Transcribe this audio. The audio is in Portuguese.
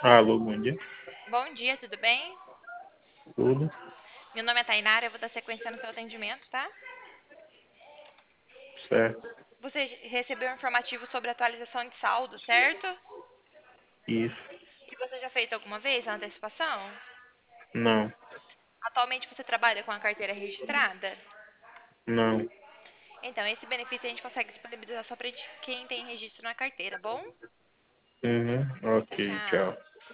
Alô, bom dia. Bom dia, tudo bem? Tudo Meu nome é Tainara, eu vou estar sequenciando seu atendimento, tá? certo? Você recebeu um informativo sobre atualização de saldo, certo? Isso. E você já fez alguma vez a antecipação? Não, Atualmente você trabalha com a carteira registrada? não. Então, esse benefício a gente consegue disponibilizar só para quem tem registro na carteira, bom? Uhum. Ok, Tchau. tchau.